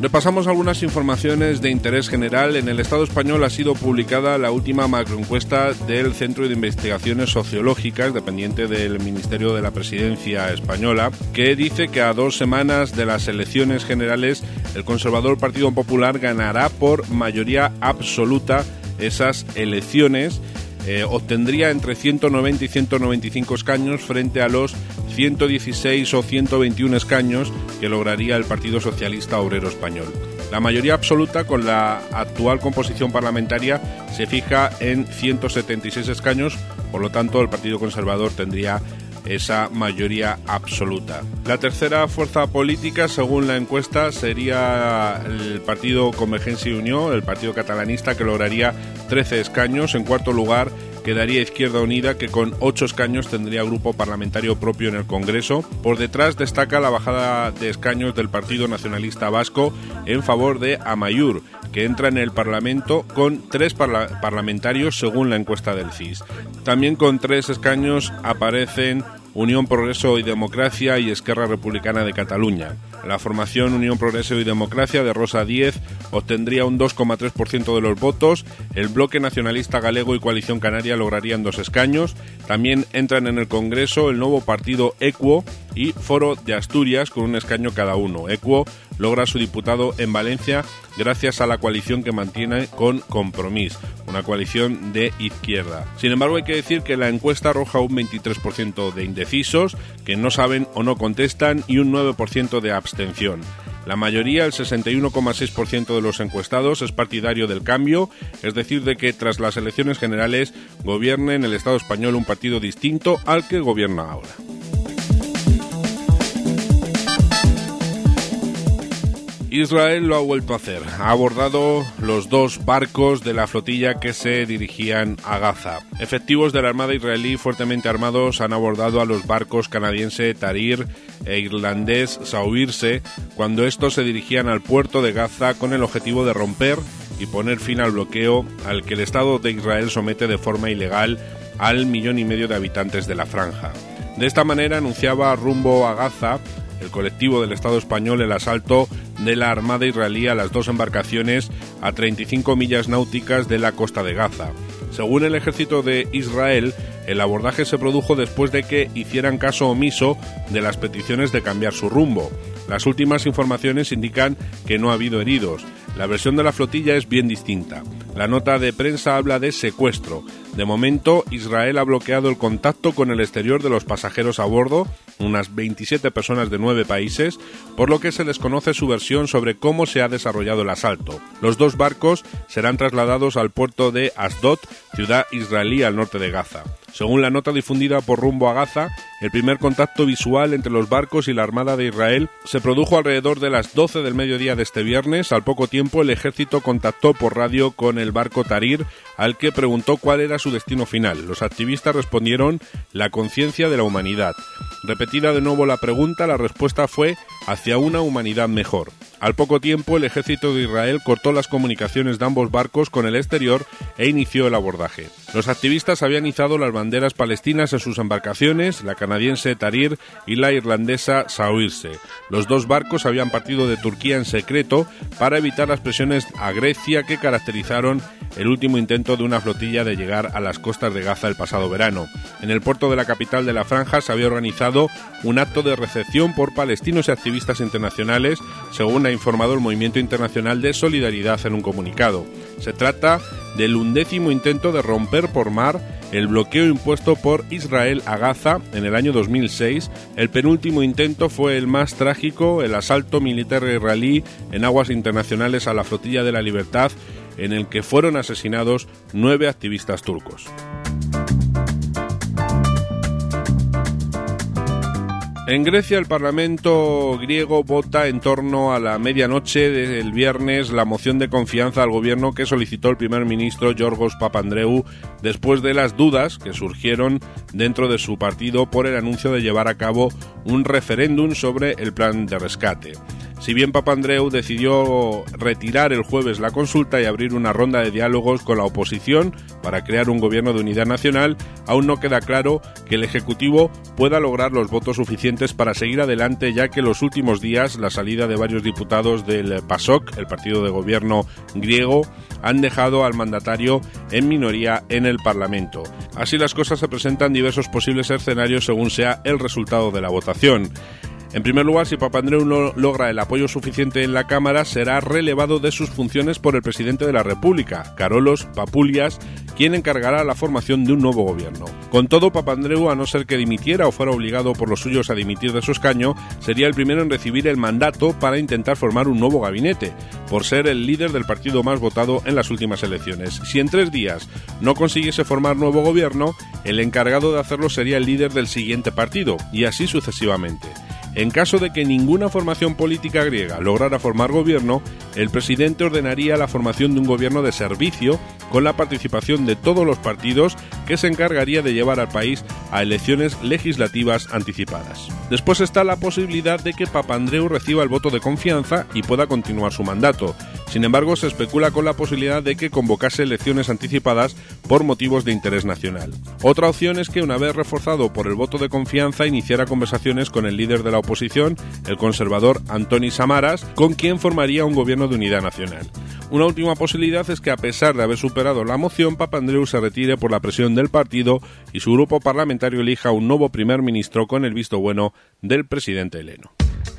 Repasamos algunas informaciones de interés general. En el Estado español ha sido publicada la última macroencuesta del Centro de Investigaciones Sociológicas, dependiente del Ministerio de la Presidencia española, que dice que a 2 semanas de las elecciones generales el conservador Partido Popular ganará por mayoría absoluta esas elecciones. Obtendría entre 190 y 195 escaños frente a los 116 o 121 escaños que lograría el Partido Socialista Obrero Español. La mayoría absoluta, con la actual composición parlamentaria, se fija en 176 escaños, por lo tanto el Partido Conservador tendría esa mayoría absoluta. La tercera fuerza política, según la encuesta, sería el Partido Convergencia y Unió, el partido catalanista, que lograría 13 escaños. En cuarto lugar quedaría Izquierda Unida, que con 8 escaños tendría grupo parlamentario propio en el Congreso. Por detrás destaca la bajada de escaños del Partido Nacionalista Vasco en favor de Amaiur, que entra en el Parlamento con 3 parlamentarios según la encuesta del CIS. También con 3 escaños aparecen Unión Progreso y Democracia y Esquerra Republicana de Cataluña. La formación Unión Progreso y Democracia de Rosa Díez obtendría un 2,3% de los votos. El Bloque Nacionalista Galego y Coalición Canaria lograrían 2 escaños. También entran en el Congreso el nuevo partido Equo y Foro de Asturias con 1 escaño cada uno. Equo logra su diputado en Valencia gracias a la coalición que mantiene con Compromís, una coalición de izquierda. Sin embargo, hay que decir que la encuesta arroja un 23% de indecisos, que no saben o no contestan, y un 9% de abstención. La mayoría, el 61,6% de los encuestados, es partidario del cambio, es decir, de que tras las elecciones generales gobierne en el Estado español un partido distinto al que gobierna ahora. Israel lo ha vuelto a hacer. Ha abordado los 2 barcos de la flotilla que se dirigían a Gaza. Efectivos de la Armada israelí fuertemente armados han abordado a los barcos canadiense Tahrir e irlandés Sauirse cuando estos se dirigían al puerto de Gaza con el objetivo de romper y poner fin al bloqueo al que el Estado de Israel somete de forma ilegal al 1,5 millones de habitantes de la franja. De esta manera anunciaba rumbo a Gaza el colectivo del Estado español el asalto de la Armada israelí a las 2 embarcaciones a 35 millas náuticas de la costa de Gaza. Según el ejército de Israel, el abordaje se produjo después de que hicieran caso omiso de las peticiones de cambiar su rumbo. Las últimas informaciones indican que no ha habido heridos. La versión de la flotilla es bien distinta. La nota de prensa habla de secuestro. De momento, Israel ha bloqueado el contacto con el exterior de los pasajeros a bordo, unas 27 personas de 9 países, por lo que se desconoce su versión sobre cómo se ha desarrollado el asalto. Los 2 barcos serán trasladados al puerto de Asdod, ciudad israelí al norte de Gaza. Según la nota difundida por Rumbo a Gaza, el primer contacto visual entre los barcos y la Armada de Israel se produjo alrededor de las 12 del mediodía de este viernes. Al poco tiempo, el ejército contactó por radio con el barco Tahrir, al que preguntó cuál era su destino final. Los activistas respondieron: la conciencia de la humanidad. Repetida de nuevo la pregunta, la respuesta fue: hacia una humanidad mejor. Al poco tiempo, el ejército de Israel cortó las comunicaciones de ambos barcos con el exterior e inició el abordaje. Los activistas habían izado las banderas palestinas en sus embarcaciones, la canadiense Tahrir y la irlandesa Sauirse. Los 2 barcos habían partido de Turquía en secreto para evitar las presiones a Grecia que caracterizaron el último intento de una flotilla de llegar a las costas de Gaza el pasado verano. En el puerto de la capital de la franja se había organizado un acto de recepción por palestinos y activistas internacionales, según ha informado el Movimiento Internacional de Solidaridad en un comunicado. Se trata del 11º intento de romper por mar el bloqueo impuesto por Israel a Gaza en el año 2006. El penúltimo intento fue el más trágico, el asalto militar israelí en aguas internacionales a la Flotilla de la Libertad, en el que fueron asesinados 9 activistas turcos. En Grecia, el Parlamento griego vota en torno a la medianoche del viernes la moción de confianza al gobierno que solicitó el primer ministro Giorgos Papandreou después de las dudas que surgieron dentro de su partido por el anuncio de llevar a cabo un referéndum sobre el plan de rescate. Si bien Papandreou decidió retirar el jueves la consulta y abrir una ronda de diálogos con la oposición para crear un gobierno de unidad nacional, aún no queda claro que el Ejecutivo pueda lograr los votos suficientes para seguir adelante, ya que en los últimos días la salida de varios diputados del PASOK, el partido de gobierno griego, han dejado al mandatario en minoría en el Parlamento. Así las cosas, se presentan diversos posibles escenarios según sea el resultado de la votación. En primer lugar, si Papandreou no logra el apoyo suficiente en la Cámara, será relevado de sus funciones por el presidente de la República, Karolos Papoulias, quien encargará la formación de un nuevo gobierno. Con todo, Papandreou, a no ser que dimitiera o fuera obligado por los suyos a dimitir de su escaño, sería el primero en recibir el mandato para intentar formar un nuevo gabinete, por ser el líder del partido más votado en las últimas elecciones. Si en 3 días no consiguiese formar nuevo gobierno, el encargado de hacerlo sería el líder del siguiente partido, y así sucesivamente. En caso de que ninguna formación política griega lograra formar gobierno, el presidente ordenaría la formación de un gobierno de servicio con la participación de todos los partidos, que se encargaría de llevar al país a elecciones legislativas anticipadas. Después está la posibilidad de que Papandreou reciba el voto de confianza y pueda continuar su mandato. Sin embargo, se especula con la posibilidad de que convocase elecciones anticipadas por motivos de interés nacional. Otra opción es que, una vez reforzado por el voto de confianza, iniciara conversaciones con el líder de la oposición, el conservador Antonis Samaras, con quien formaría un gobierno de unidad nacional. Una última posibilidad es que, a pesar de haber superado la moción, Papandreou se retire por la presión del partido y su grupo parlamentario elija un nuevo primer ministro con el visto bueno del presidente heleno.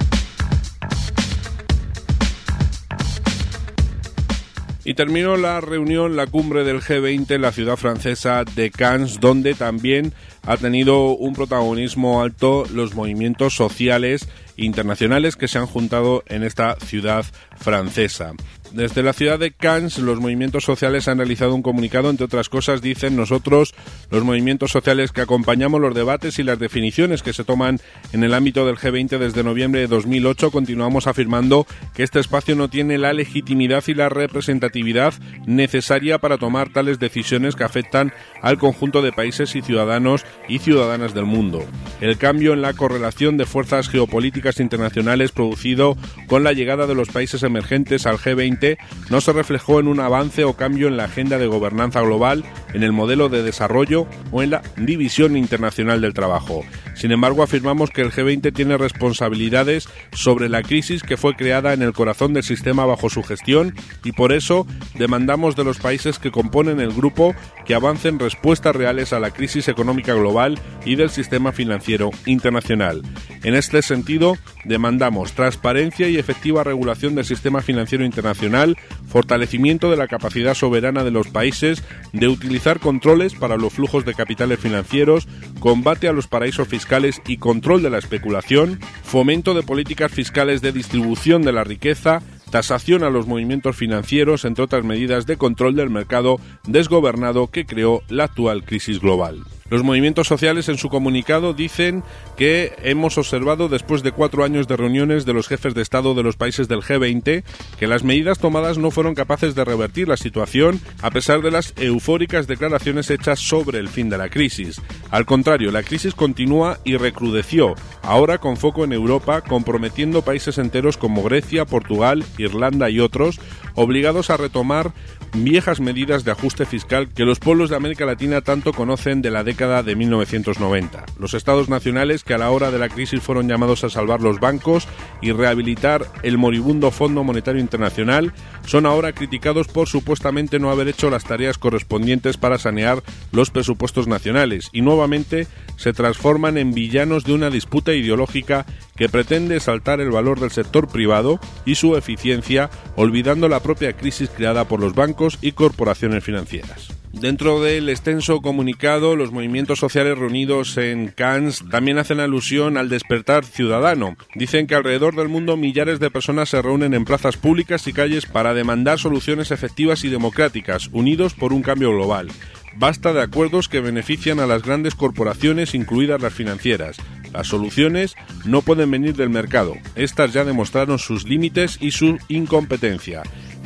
Y terminó la reunión, la cumbre del G20 en la ciudad francesa de Cannes, donde también ha tenido un protagonismo alto los movimientos sociales internacionales que se han juntado en esta ciudad francesa. Desde la ciudad de Cannes, los movimientos sociales han realizado un comunicado. Entre otras cosas, dicen: nosotros, los movimientos sociales que acompañamos los debates y las definiciones que se toman en el ámbito del G20 desde noviembre de 2008, continuamos afirmando que este espacio no tiene la legitimidad y la representatividad necesaria para tomar tales decisiones que afectan al conjunto de países y ciudadanos y ciudadanas del mundo. El cambio en la correlación de fuerzas geopolíticas internacionales producido con la llegada de los países emergentes al G20 no se reflejó en un avance o cambio en la agenda de gobernanza global, en el modelo de desarrollo o en la división internacional del trabajo. Sin embargo, afirmamos que el G20 tiene responsabilidades sobre la crisis que fue creada en el corazón del sistema bajo su gestión, y por eso demandamos de los países que componen el grupo que avancen respuestas reales a la crisis económica global y del sistema financiero internacional. En este sentido, demandamos transparencia y efectiva regulación del sistema financiero internacional, fortalecimiento de la capacidad soberana de los países de utilizar controles para los flujos de capitales financieros, combate a los paraísos fiscales y control de la especulación, fomento de políticas fiscales de distribución de la riqueza, tasación a los movimientos financieros, entre otras medidas de control del mercado desgobernado que creó la actual crisis global. Los movimientos sociales, en su comunicado, dicen que hemos observado, después de 4 años de reuniones de los jefes de Estado de los países del G20, que las medidas tomadas no fueron capaces de revertir la situación, a pesar de las eufóricas declaraciones hechas sobre el fin de la crisis. Al contrario, la crisis continúa y recrudeció, ahora con foco en Europa, comprometiendo países enteros como Grecia, Portugal, Irlanda y otros, obligados a retomar viejas medidas de ajuste fiscal que los pueblos de América Latina tanto conocen de la década de 1990. Los estados nacionales, que a la hora de la crisis fueron llamados a salvar los bancos y rehabilitar el moribundo Fondo Monetario Internacional, son ahora criticados por supuestamente no haber hecho las tareas correspondientes para sanear los presupuestos nacionales, y nuevamente se transforman en villanos de una disputa ideológica que pretende exaltar el valor del sector privado y su eficiencia, olvidando la propia crisis creada por los bancos y corporaciones financieras. Dentro del extenso comunicado, los movimientos sociales reunidos en Cannes también hacen alusión al despertar ciudadano. Dicen que alrededor del mundo millares de personas se reúnen en plazas públicas y calles para demandar soluciones efectivas y democráticas, unidos por un cambio global. Basta de acuerdos que benefician a las grandes corporaciones, incluidas las financieras. Las soluciones no pueden venir del mercado. Estas ya demostraron sus límites y su incompetencia.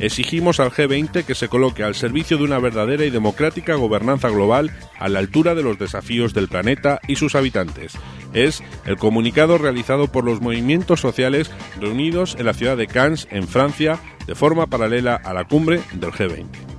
Exigimos al G20 que se coloque al servicio de una verdadera y democrática gobernanza global a la altura de los desafíos del planeta y sus habitantes. Es el comunicado realizado por los movimientos sociales reunidos en la ciudad de Cannes, en Francia, de forma paralela a la cumbre del G20.